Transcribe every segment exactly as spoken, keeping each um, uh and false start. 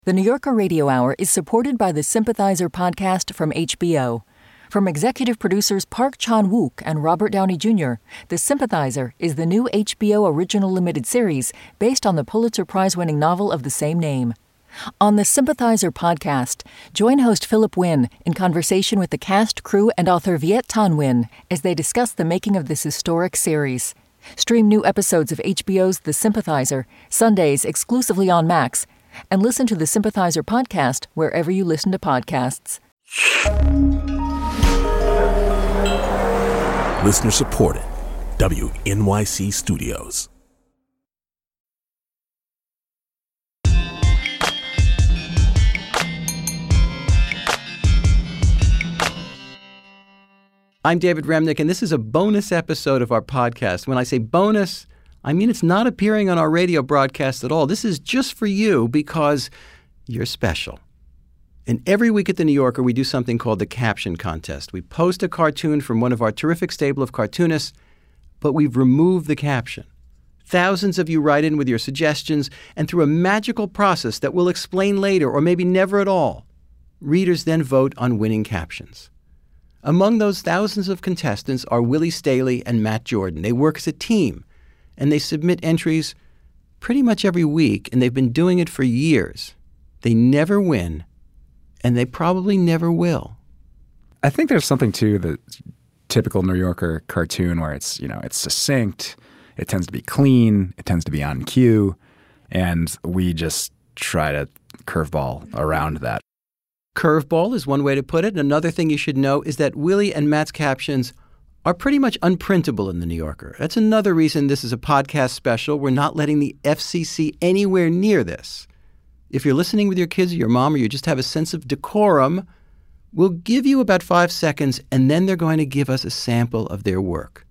The New Yorker Radio Hour is supported by the Sympathizer podcast from H B O. From executive producers Park Chan-wook and Robert Downey Junior, The Sympathizer is the new H B O original limited series based on the Pulitzer Prize-winning novel of the same name. On the Sympathizer podcast, join host Philip Wynn in conversation with the cast, crew, and author Viet Thanh Nguyen as they discuss the making of this historic series. Stream new episodes of H B O's The Sympathizer, Sundays exclusively on Max, and listen to the Sympathizer podcast wherever you listen to podcasts. Listener supported. W N Y C Studios. I'm David Remnick, and this is a bonus episode of our podcast. When I say bonus, I mean it's not appearing on our radio broadcast at all. This is just for you because you're special. And every week at The New Yorker, we do something called the Caption Contest. We post a cartoon from one of our terrific stable of cartoonists, but we've removed the caption. Thousands of you write in with your suggestions, and through a magical process that we'll explain later, or maybe never at all, readers then vote on winning captions. Among those thousands of contestants are Willie Staley and Matt Jordan. They work as a team, and they submit entries pretty much every week, and they've been doing it for years. They never win, and they probably never will. I think there's something to the typical New Yorker cartoon where it's, you know, it's succinct, it tends to be clean, it tends to be on cue, and we just try to curveball around that. Curveball is one way to put it. Another thing you should know is that Willie and Matt's captions are pretty much unprintable in The New Yorker. That's another reason this is a podcast special. We're not letting the F C C anywhere near this. If you're listening with your kids or your mom, or you just have a sense of decorum, we'll give you about five seconds, and then they're going to give us a sample of their work.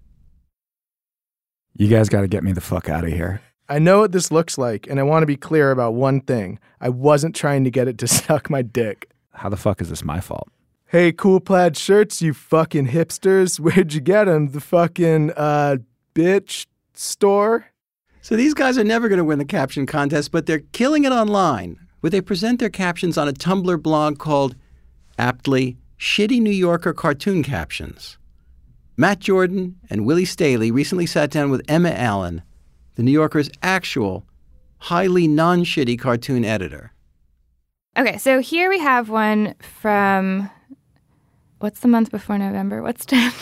You guys got to get me the fuck out of here. I know what this looks like, and I want to be clear about one thing. I wasn't trying to get it to suck my dick. How the fuck is this my fault? Hey, cool plaid shirts, you fucking hipsters. Where'd you get them? The fucking, uh, bitch store? So these guys are never going to win the caption contest, but they're killing it online, where they present their captions on a Tumblr blog called, aptly, Shitty New Yorker Cartoon Captions. Matt Jordan and Willie Staley recently sat down with Emma Allen, The New Yorker's actual, highly non-shitty cartoon editor. Okay, so here we have one from, what's the month before November? What's ten?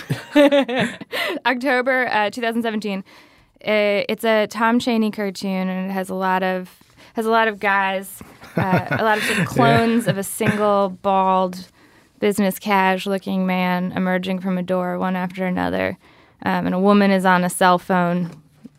October uh, twenty seventeen. Uh, it's a Tom Chaney cartoon, and it has a lot of has a lot of guys, uh, a lot of sort of clones yeah. of a single bald, business cash-looking man emerging from a door one after another, um, and a woman is on a cell phone,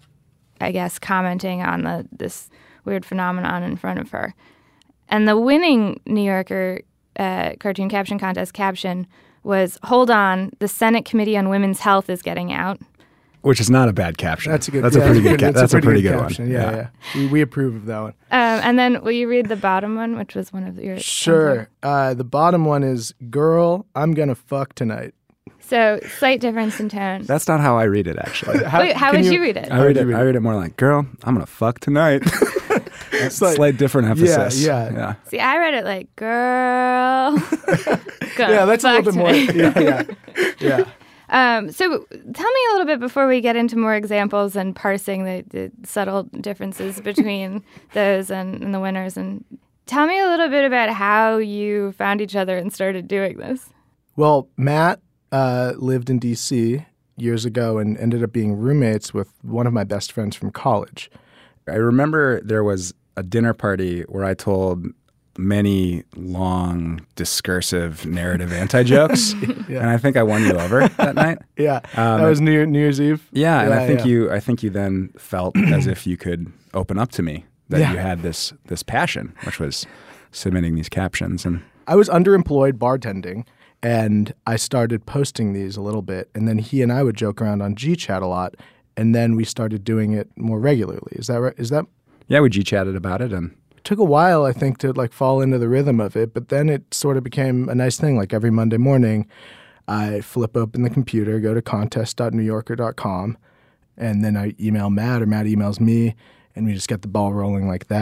I guess, commenting on the this weird phenomenon in front of her. And the winning New Yorker uh, cartoon caption contest caption was, "Hold on, the Senate Committee on Women's Health is getting out." Which is not a bad caption. That's a good. That's yeah, a pretty good. That's, that's a pretty, a pretty good, good caption. one. Yeah, yeah. yeah. We, we approve of that one. Um, and then, will you read the bottom one, which was one of your? Sure. Uh, the bottom one is, "Girl, I'm gonna fuck tonight." So, slight difference in tone. That's not how I read it, actually. how, Wait, how would you, you read it? I read it. I read it more like, "Girl, I'm gonna fuck tonight." It's like, slight different emphasis. Yeah, yeah, yeah. See, I read it like, "Girl." Yeah, that's a little bit more. Yeah, yeah, yeah. Um, so tell me a little bit before we get into more examples and parsing the, the subtle differences between those and, and the winners. And tell me a little bit about how you found each other and started doing this. Well, Matt uh, lived in D C years ago and ended up being roommates with one of my best friends from college. I remember there was a dinner party where I told many long, discursive, narrative anti-jokes, yeah. and I think I won you over that night. Yeah, um, that was New, Year, New Year's Eve. Yeah, yeah and I think yeah. you, I think you then felt as if you could open up to me that yeah. you had this this passion, which was submitting these captions. And I was underemployed bartending, and I started posting these a little bit, and then he and I would joke around on G-Chat a lot, and then we started doing it more regularly. Is that right? Is that? Yeah, we G-chatted about it, and it took a while, I think, to like fall into the rhythm of it, but then it sort of became a nice thing. Like every Monday morning, I flip open the computer, go to contest dot new yorker dot com, and then I email Matt, or Matt emails me, and we just get the ball rolling like that.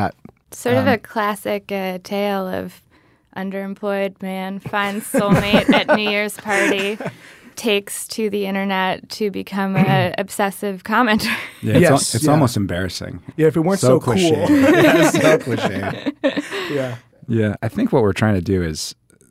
Sort of Um, a classic uh, tale of underemployed man finds soulmate at New Year's party, takes to the internet to become an obsessive commenter. Yeah, it's, Yes, al- it's yeah. almost embarrassing. Yeah, if it weren't so, cliche. cool. Yeah, so cliche. Yeah. Yeah, I think what we're trying to do is,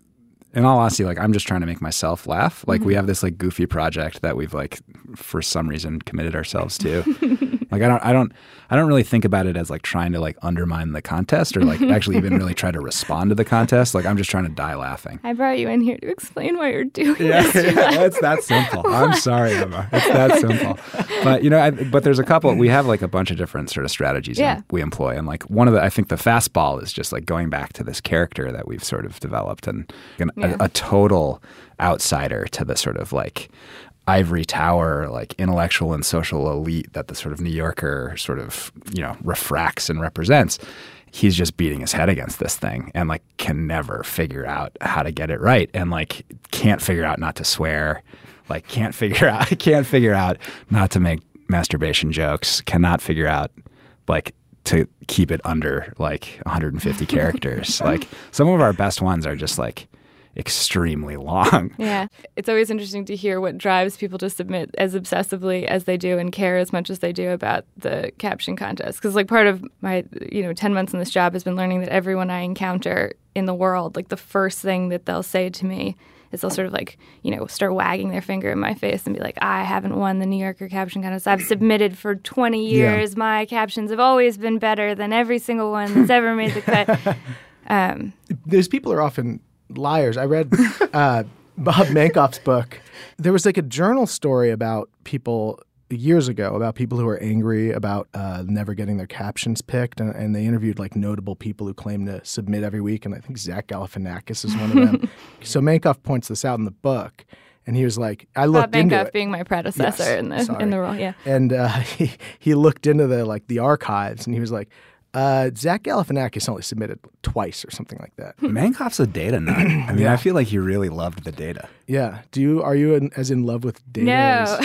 in all honesty, like I'm just trying to make myself laugh. Like we have this like goofy project that we've like for some reason committed ourselves to. Like I don't, I don't, I don't really think about it as like trying to like undermine the contest or like actually even really try to respond to the contest. Like I'm just trying to die laughing. I brought you in here to explain why you're doing Yeah, this. yeah, it's that simple. I'm sorry, Emma. It's that simple. But you know, I, but there's a couple. We have like a bunch of different sort of strategies Yeah. we employ, and like one of the, I think the fastball is just like going back to this character that we've sort of developed, and an, Yeah. a, a total outsider to the sort of like ivory tower, like intellectual and social elite that the sort of New Yorker sort of, you know, refracts and represents. He's just beating his head against this thing and like can never figure out how to get it right, and like can't figure out not to swear, like can't figure out can't figure out not to make masturbation jokes, cannot figure out like to keep it under like one hundred fifty characters. Like some of our best ones are just like extremely long. Yeah. It's always interesting to hear what drives people to submit as obsessively as they do and care as much as they do about the caption contest. Because, like, part of my, you know, ten months in this job has been learning that everyone I encounter in the world, like, the first thing that they'll say to me is they'll sort of, like, you know, start wagging their finger in my face and be like, I haven't won the New Yorker caption contest. I've submitted for twenty years. Yeah. My captions have always been better than every single one that's ever made the cut. Um, Those people are often liars. I read uh, Bob Mankoff's book. There was like a journal story about people years ago about people who were angry about uh, never getting their captions picked, and, and they interviewed like notable people who claim to submit every week, and I think Zach Galifianakis is one of them. So Mankoff points this out in the book, and he was like, "I looked Bob into Mankoff it." being my predecessor Yes, in the sorry. in the role, yeah. And uh, he he looked into the like the archives, and he was like, uh, "Zach Galifianakis only submitted twice or something like that." Mankoff's a data nut. I mean, Yeah. I feel like he really loved the data. Yeah. Do you are you in, as in love with data? No,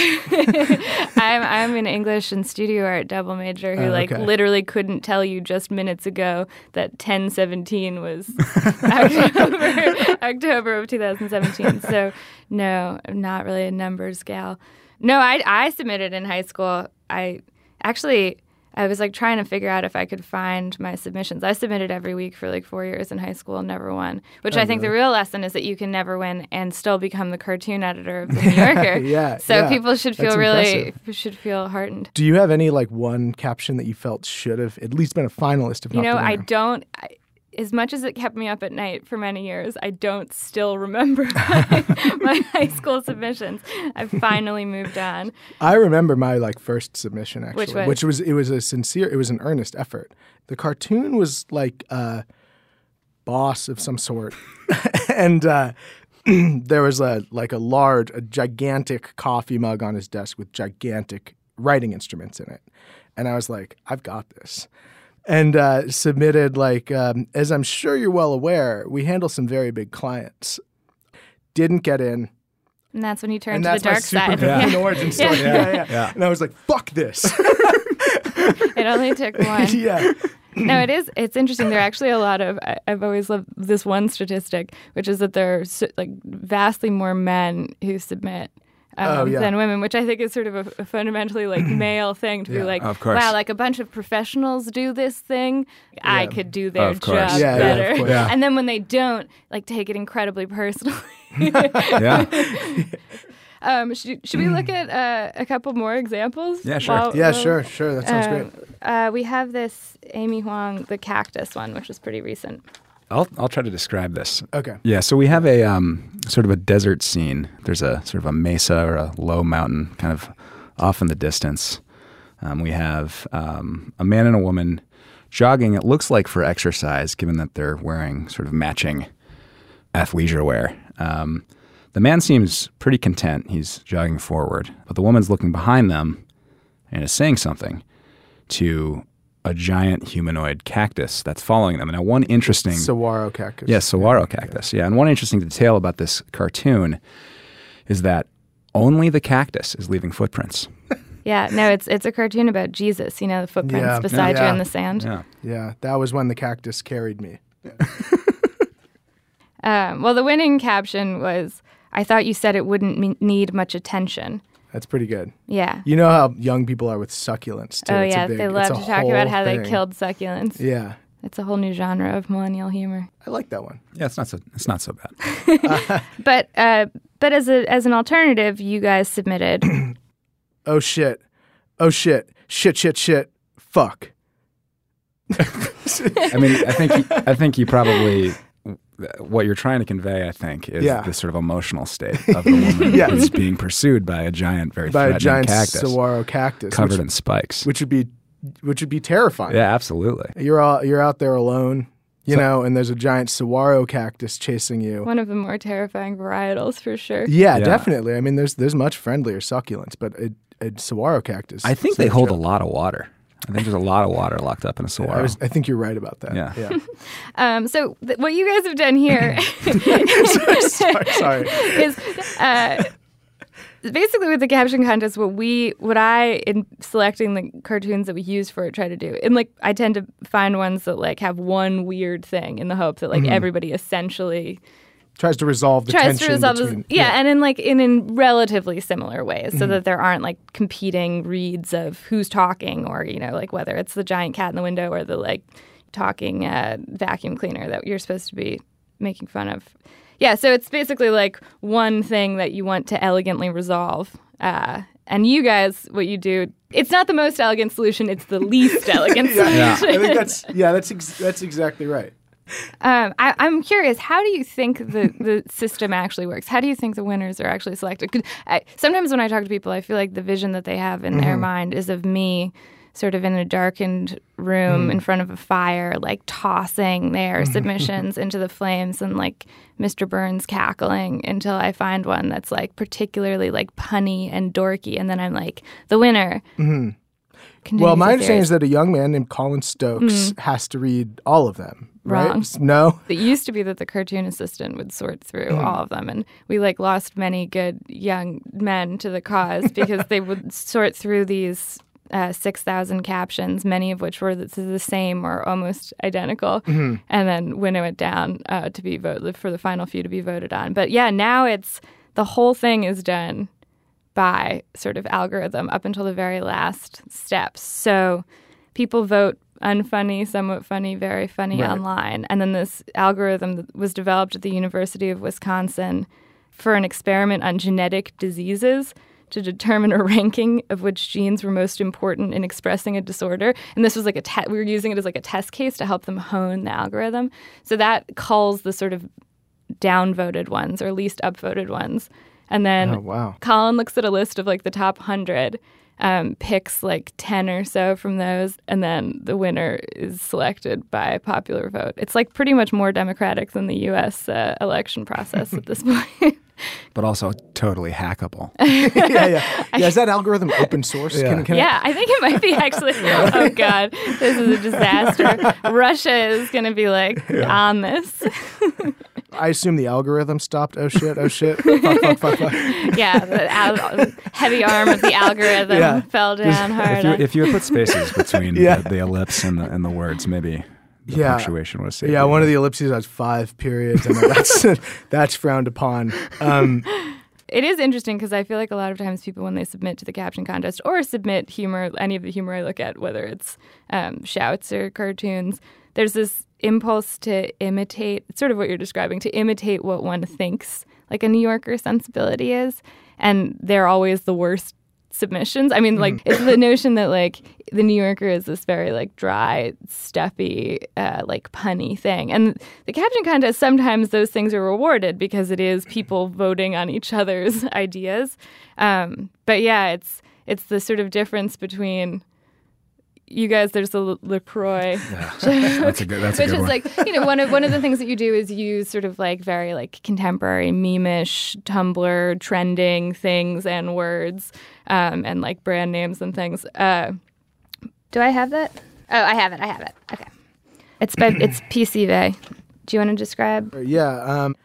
as- I'm I'm an English and studio art double major who Oh, like okay. literally couldn't tell you just minutes ago that ten seventeen was October, October of two thousand seventeen. So no, I'm not really a numbers gal. No, I I submitted in high school. I actually. I was like trying to figure out if I could find my submissions. I submitted every week for like four years in high school and never won, which Oh, I think really? the real lesson is that you can never win and still become the cartoon editor of the New Yorker. Yeah, So yeah. people should feel That's really impressive. should feel heartened. Do you have any like one caption that you felt should have at least been a finalist? If You not know, the I winner? don't. I, as much as it kept me up at night for many years, I don't still remember my, my high school submissions. I've finally moved on. I remember my like first submission actually, Which was? which was it was a sincere, it was an earnest effort. The cartoon was like a boss of some sort, and uh, there was a like a large, a gigantic coffee mug on his desk with gigantic writing instruments in it, and I was like, I've got this. And uh, submitted like, um, as I'm sure you're well aware, we handle some very big clients. Didn't get in. And that's when you turn And to the that's my dark super side. villain Yeah. origin story. Yeah. Yeah, yeah, yeah. And I was like, fuck this. It only took one. yeah. No, it is. It's interesting. There are actually a lot of. I, I've always loved this one statistic, which is that there are so, like vastly more men who submit um, Oh, yeah. than women, which I think is sort of a, a fundamentally like male thing to be Yeah, like, of course. wow, like a bunch of professionals do this thing. I Yeah. could do their Of course. job Yeah, yeah, better. of course. Yeah. And then when they don't, like take it incredibly personally. Yeah. um, should, should we look at uh, a couple more examples? Yeah, sure. while- Yeah, while- sure, sure. That sounds um, great. Uh, we have this Amy Huang, the cactus one, which is pretty recent. I'll I'll try to describe this. Okay. Yeah, so we have a um, sort of a desert scene. There's a sort of a mesa or a low mountain kind of off in the distance. Um, we have um, a man and a woman jogging. It looks like for exercise, given that they're wearing sort of matching athleisure wear. Um, the man seems pretty content. He's jogging forward, but the woman's looking behind them and is saying something to a giant humanoid cactus that's following them. And now one interesting... Saguaro cactus. Yes, saguaro cactus. Yeah, and one interesting detail about this cartoon is that only the cactus is leaving footprints. Yeah, no, it's it's a cartoon about Jesus, you know, the footprints Yeah. beside Yeah. you in the sand. Yeah. Yeah, that was when the cactus carried me. Um, well, the winning caption was, I thought you said it wouldn't me- need much attention. That's pretty good. Yeah. You know how young people are with succulents, too. Oh, It's a yeah, big- they it's love a to talk about whole how thing. they killed succulents. Yeah, It's a whole new genre of millennial humor. I like that one. Yeah, it's not so it's not so bad. But uh, but as a as an alternative, you guys submitted. Oh, shit. Oh, shit. Shit, shit, shit. Fuck. I mean, I think you, I think you probably what you're trying to convey, I think, is Yeah. this sort of emotional state of the woman Yes. who's being pursued by a giant, very By a threatening giant cactus saguaro cactus. covered which, in spikes. which would be which would be terrifying. Yeah, absolutely. You're all, you're out there alone, you know, and there's a giant saguaro cactus chasing you. One of the more terrifying varietals for sure. Yeah, Yeah. definitely. I mean, there's there's much friendlier succulents, but a, a saguaro cactus. I think is they no hold a joke. lot of water. I think there's a lot of water locked up in a saguaro. I, was, I think you're right about that. Yeah. yeah. Um, so th- what you guys have done here sorry, sorry. is uh, basically with the caption contest. What we, what I, in selecting the cartoons that we use for it, try to do, and like I tend to find ones that like have one weird thing in the hope that like everybody essentially Tries to resolve the tries tension to resolve this, between. yeah, and in like in, in relatively similar ways, so Mm-hmm. that there aren't like competing reads of who's talking, or you know, like whether it's the giant cat in the window or the like talking uh, vacuum cleaner that you're supposed to be making fun of. Yeah, so it's basically like one thing that you want to elegantly resolve. Uh, and you guys, what you do, it's not the most elegant solution; it's the least elegant solution. I think that's yeah, that's ex- that's exactly right. Um, I, I'm curious, how do you think the, the system actually works? How do you think the winners are actually selected? 'Cause I, sometimes when I talk to people, I feel like the vision that they have in their mind is of me sort of in a darkened room in front of a fire, like tossing their submissions into the flames and like Mister Burns cackling until I find one that's like particularly like punny and dorky. And then I'm like, the winner. Well, my understanding is that a young man named Colin Stokes has to read all of them. Right? Wrong. No. It used to be that the cartoon assistant would sort through all of them, and we like lost many good young men to the cause because they would sort through these uh, six thousand captions, many of which were the, the same or almost identical, and then winnow it down uh, to be voted for the final few to be voted on. But yeah, now it's the whole thing is done by sort of algorithm up until the very last steps. So people vote unfunny, somewhat funny, very funny Right. online. And then this algorithm that was developed at the University of Wisconsin for an experiment on genetic diseases to determine a ranking of which genes were most important in expressing a disorder. And this was like a te- we were using it as like a test case to help them hone the algorithm. So that culls the sort of downvoted ones or least upvoted ones. And then Oh, wow. Colin looks at a list of like the top one hundred, um, picks like ten or so from those, and then the winner is selected by popular vote. It's like pretty much more democratic than the U S uh, election process at this point. But also totally hackable. yeah, yeah. Yeah, is that algorithm open source? Yeah. Can, can Yeah, I think it might be actually. Oh God, this is a disaster. Russia is going to be like on this. I assume the algorithm stopped. Oh shit! Oh shit! fuck, fuck, fuck, fuck. Yeah, the al- heavy arm of the algorithm Yeah. fell down hard. If you, if you had put spaces between Yeah. the, the ellipse and the, and the words, maybe the Yeah. punctuation was saved. Yeah, one of the ellipses has five periods, and that's that's frowned upon. Um, It is interesting because I feel like a lot of times people, when they submit to the caption contest or submit humor, any of the humor I look at, whether it's um, shouts or cartoons, there's this impulse to imitate, it's sort of what you're describing, to imitate what one thinks like a New Yorker sensibility is. And they're always the worst submissions. I mean, like, it's the notion that, like, the New Yorker is this very, like, dry, stuffy, uh, like, punny thing. And the caption contest, sometimes those things are rewarded because it is people voting on each other's ideas. Um, but, yeah, it's it's the sort of difference between you guys, there's the LaCroix That's a good, that's a which good is one. like, you know, one of one of the things that you do is use sort of like very like contemporary meme-ish Tumblr trending things and words um, and like brand names and things. Uh, do I have that? Oh, I have it. I have it. Okay. It's by it's P C V. Do you want to describe? yeah. Um,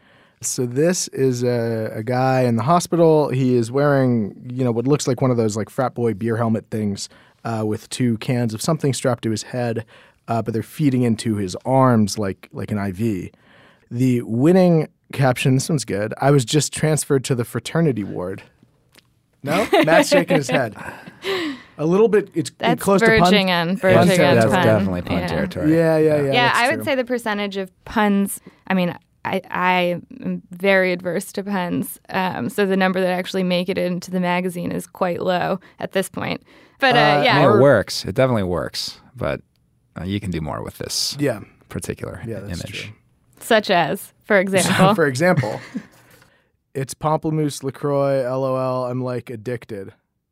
So this is a, a guy in the hospital. He is wearing, you know, what looks like one of those like frat boy beer helmet things uh, with two cans of something strapped to his head, uh, but they're feeding into his arms like like an I V. The winning caption, this one's good. I was just transferred to the fraternity ward. No? Matt's shaking his head. A little bit, it's That's close to verging pun. on, verging on That's pun. definitely pun yeah. territory. Yeah, yeah, yeah. Yeah, that's I true. would say the percentage of puns, I mean, I, I am very adverse to puns, um, so the number that actually make it into the magazine is quite low at this point. But uh, Uh, yeah, I mean, it works. It definitely works. But uh, you can do more with this Yeah, particular yeah, that's image. true. such as, for example. For example, it's Pamplemousse LaCroix, LOL, I'm like addicted.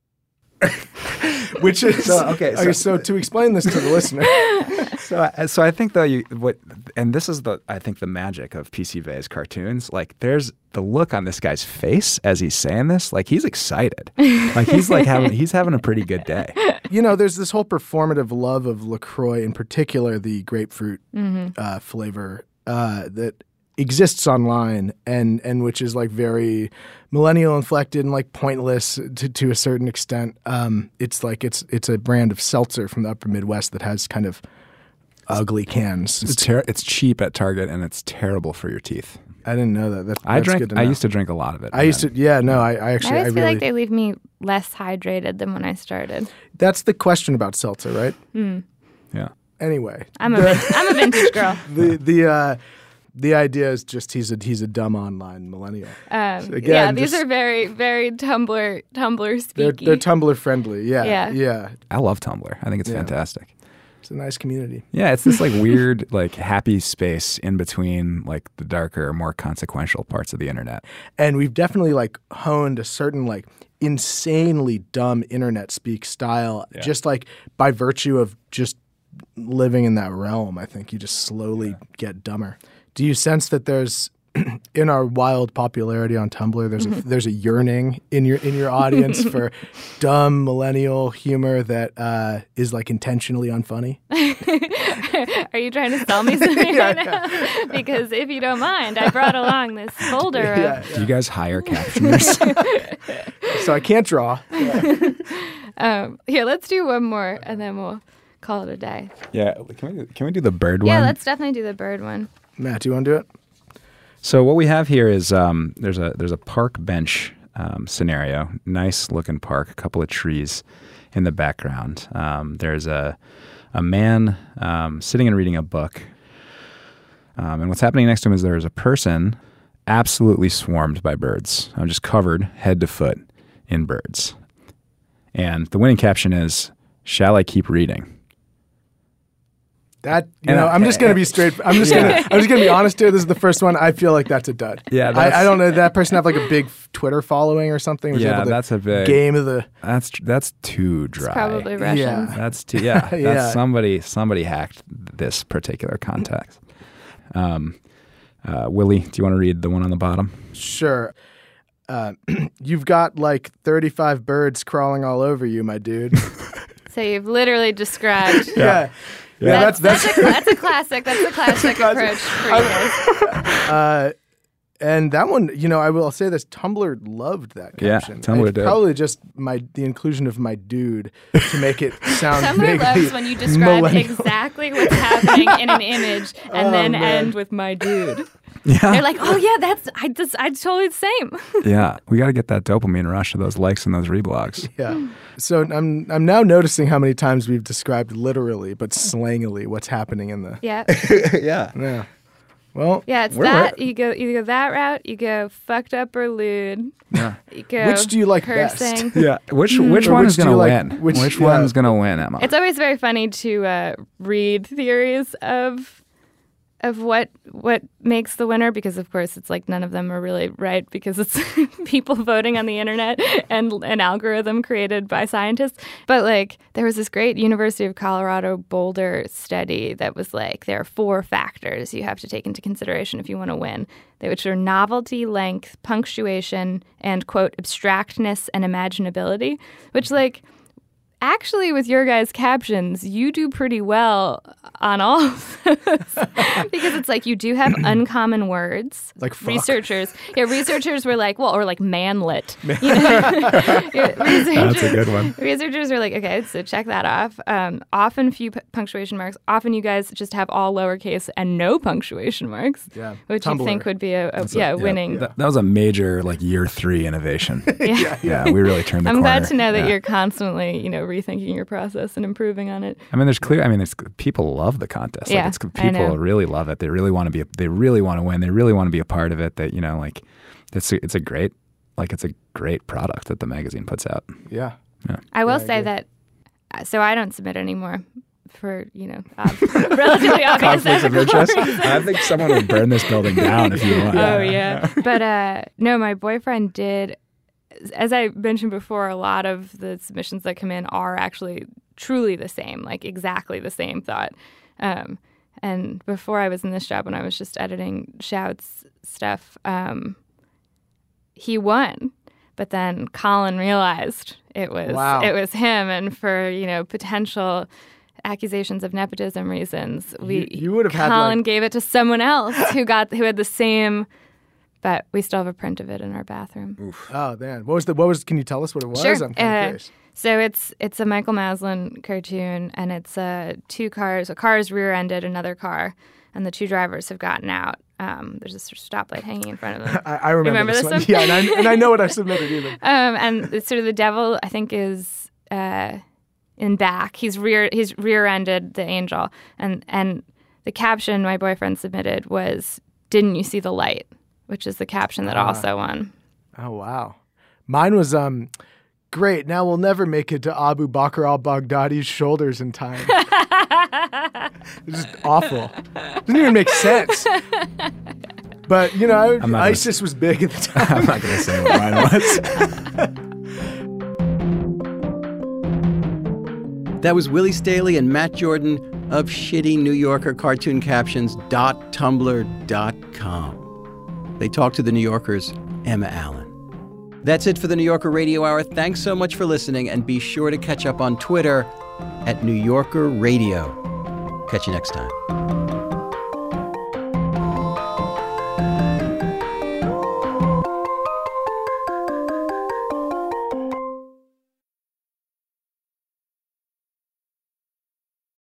Which is So, okay, so- so to explain this to the listener, So, I- so I think though you what, and this is the I think the magic of P C V's cartoons. Like, there's the look on this guy's face as he's saying this. Like, he's excited. Like he's like having he's having a pretty good day. you know, there's this whole performative love of LaCroix, in particular the grapefruit uh, flavor uh, that exists online, and and which is like very millennial inflected and like pointless to to a certain extent. Um, it's like it's it's a brand of seltzer from the Upper Midwest that has kind of ugly cans. It's ter- it's cheap at Target and it's terrible for your teeth. I didn't know that. That I that's drank. Good to I know. used to drink a lot of it. I used to. Yeah. No. I, I I actually. always I feel really. like they leave me less hydrated than when I started. That's the question about seltzer, right? Yeah. Anyway, I'm a vin- I'm a vintage girl. the the uh, the idea is just he's a he's a dumb online millennial. Um, Again, yeah, these just- are very very Tumblr Tumblr They're speaky. they're Tumblr friendly. Yeah. Yeah. Yeah. I love Tumblr. I think it's Yeah. fantastic. It's a nice community. Yeah, it's this like weird, like happy space in between like the darker, more consequential parts of the internet. And we've definitely like honed a certain like insanely dumb internet speak style, Yeah. just like by virtue of just living in that realm. I think you just slowly get dumber. Do you sense that there's in our wild popularity on Tumblr, there's a there's a yearning in your in your audience for dumb millennial humor that uh, is like intentionally unfunny? Are you trying to sell me something right now? Because if you don't mind, I brought along this folder Yeah, of. Do you guys hire captioners? So I can't draw. Um, here, let's do one more, and then we'll call it a day. yeah. Can we can we do the bird Yeah, one? let's definitely do the bird one. Matt, do you want to do it? So what we have here is um, there's a there's a park bench um, scenario. Nice looking park, a couple of trees in the background. Um, there's a a man um, sitting and reading a book, um, and what's happening next to him is there's a person absolutely swarmed by birds. I'm just covered head to foot in birds, and the winning caption is "Shall I keep reading?" That you And know, I- I'm just gonna be straight. I'm just gonna. I'm just gonna be honest here. This is the first one. I feel like that's a dud. Yeah, I, that's- I don't know. Did that person have like a big Twitter following or something? Was Yeah, able to that's a big- game of the. That's that's too dry. It's probably Russians. Yeah. That's too, yeah. That's Yeah. somebody somebody hacked this particular context. Um, uh, Willie, do you want to read the one on the bottom? Sure. Uh, you've got like thirty-five birds crawling all over you, my dude. So you've literally described. yeah. Yeah, That's, that's that's, a, that's a classic. That's a classic approach for you guys. uh, and that one, you know, I will say this: Tumblr loved that Yeah, caption. Tumblr It's did. Probably just my the inclusion of my dude to make it sound Tumblr vaguely loves when you describe millennial. exactly what's happening in an image and Oh, then man. end with "my dude." Yeah, They're like, "Oh yeah, that's I just I totally the same." yeah. We got to get that dopamine rush of those likes and those reblogs. Yeah. So I'm I'm now noticing how many times we've described literally but slangily what's happening in the. Yeah, yeah. Yeah. Well. yeah. It's We're that you go you go that route. You go fucked up or lewd. Yeah. You go Which do you like best? cursing. Yeah. Which which Or one which is do gonna you like- win? which- Which, yeah. one's gonna win, Emma? It's always very funny to uh, read theories of of what what makes the winner, because of course it's like none of them are really right, because it's people voting on the internet and an algorithm created by scientists. But like there was this great University of Colorado Boulder study that was like there are four factors you have to take into consideration if you want to win, which are novelty, length, punctuation, and quote abstractness and imaginability, which like actually, with your guys' captions, you do pretty well on all of those because it's like you do have uncommon words. Like fuck. Researchers, yeah, researchers were like, well, or like manlet. You know? That's a good one. Researchers were like, okay, so check that off. Um, often few p- punctuation marks. Often you guys just have all lowercase and no punctuation marks, Yeah. which Tumblr. you think would be a, a That's a- yeah winning. That, that was a major like year three innovation. Yeah. yeah, we really turned the I'm corner. glad to know that Yeah. you're constantly, you know, rethinking your process and improving on it. I mean, there's clear. I mean, it's people love the contest. Yeah, like it's, I know. people really love it. They really want to be. They really want to win. They really want to be a part of it. That you know, like it's a, it's a great, like it's a great product that the magazine puts out. Yeah. I will Yeah, I say agree. that, uh, so I don't submit anymore for, you know, ob- relatively obvious Conflicts of ethical interest. reasons. I think someone would burn this building down if you want. Oh, yeah. But uh, no, my boyfriend did, as I mentioned before, a lot of the submissions that come in are actually truly the same, like exactly the same thought. Um, and before I was in this job, when I was just editing Shout's stuff, um, he won. But then Colin realized it was Wow. it was him, and for you know potential accusations of nepotism reasons, we You- you would have had, Colin like- gave it to someone else who got who had the same. But we still have a print of it in our bathroom. Oh man, what was the? What was? Can you tell us what it was? Sure. I'm kind of Uh, curious. So it's it's a Michael Maslin cartoon, and it's uh, two cars. A car is rear-ended another car, and the two drivers have gotten out. Um, there's a stoplight hanging in front of them. I, I remember, remember this this one. one? Yeah, and I, and I know what I submitted even. Um, and it's sort of the devil, I think, is uh, in back. He's rear he's rear-ended the angel, and and the caption my boyfriend submitted was, "Didn't you see the light?" Which is the caption that Ah. also won. Oh wow, mine was um, great. Now we'll never make it to Abu Bakr al-Baghdadi's shoulders in time. It's just awful. Doesn't even make sense. But you know, I, I'm not gonna- ISIS was big at the time. I'm not going to say what mine was. That was Willie Staley and Matt Jordan of shitty New Yorker cartoon captions dot tumblr dot com. They talked to the New Yorker's Emma Allen. That's it for the New Yorker Radio Hour. Thanks so much for listening, and be sure to catch up on Twitter at New Yorker Radio. Catch you next time.